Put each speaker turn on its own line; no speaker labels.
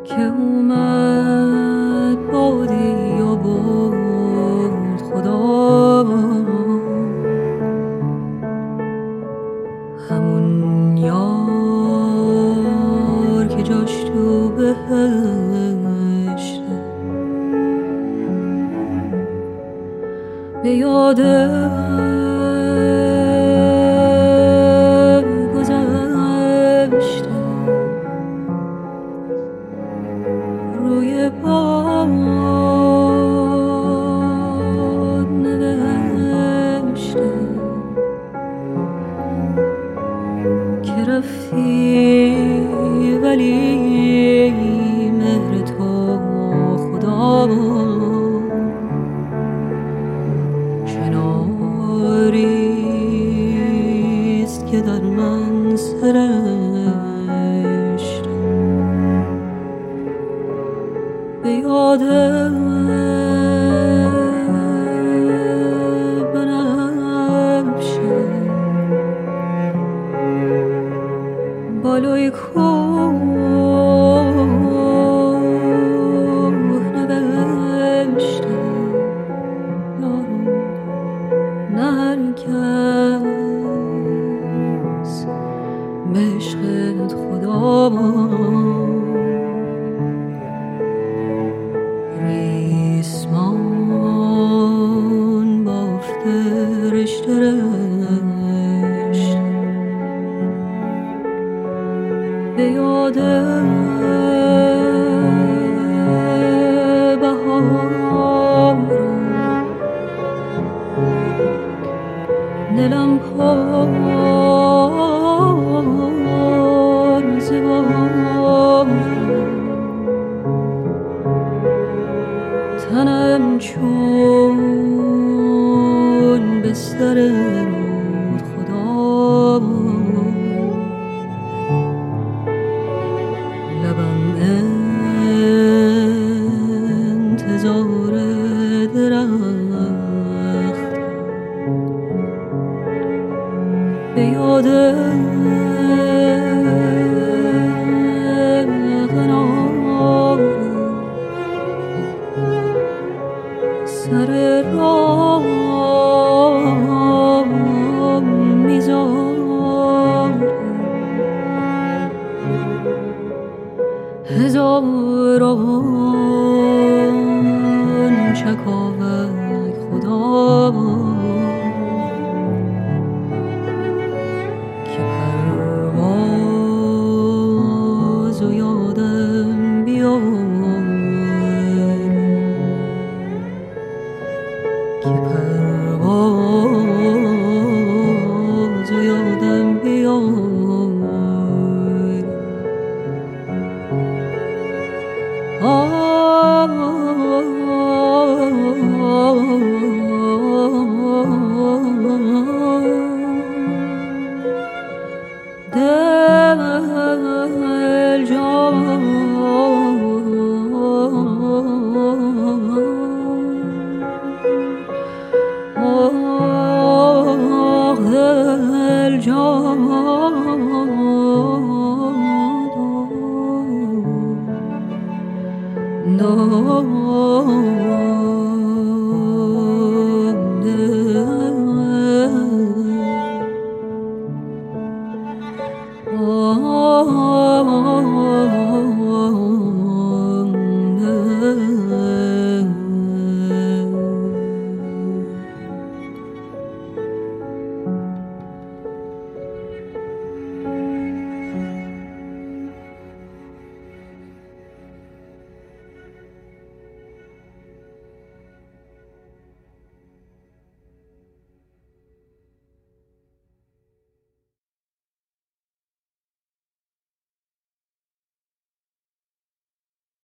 که اومد بادی و برد خدا، همون یار که جاش تو بهشته. به یادم گذشته روی باد نوشته که رفتی ولی مهر تو خدا شناریست که در من سرشت. به یادم بنفشه بالوی کوه نوشته یارو نه هر کس به عشقت خدا. ریسمان بافته رشته رشته به یاد بهار دلم پر ز بار، تنم چون بستر رود خدا، لبم انتظار درخت. به یاد قنار سر راه میذاره هزاران چکاوک خدا، که پرواز و یادم بیاره، که پرواز و یادم بیاره. دل جان دل جان